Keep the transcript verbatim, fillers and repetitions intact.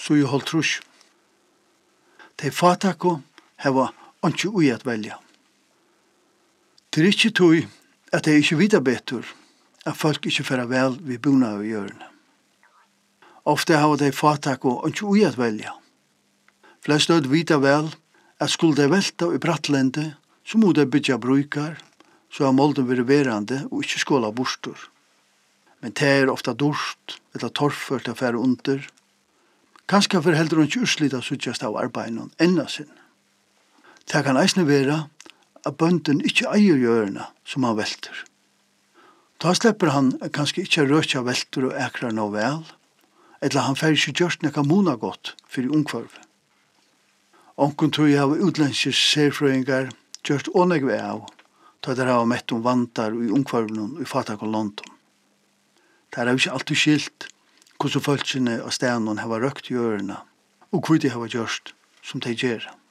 så jo holdt trus. De fatako heva ikke ui at velja. Det er ikke tog at de ikke vita betur, at folk ikke færa vel vi buna av hjørne. Ofte hava de fatako ikke ui at velja. Flest ød vita vel at skulle de velta i brattlende, så må de bytja brukar, så har molden vært verande og ikke skåla bostor. Men det er ofta dorst, eller torrført å fære under. Kanskje for heldur hun ikke urslita suttjast av arbeidene enn sin. Det kan eisne være at bønden ikke eier gjørende som han velter. Da slipper han kanskje ikke røtja velter og ekrar nå vel, eller han fer ikke gjørst nekka mona godt for ungkvarve. Onken tror jeg av utlenske serfrøyngar gjørst ånegve av, da der har mett om vantar i ungkvarven i Fatak og London. Det er jo ikke alltid skilt hvordan folkene og stenen har røkt gjørende, og hvor de har gjørst som de gjør.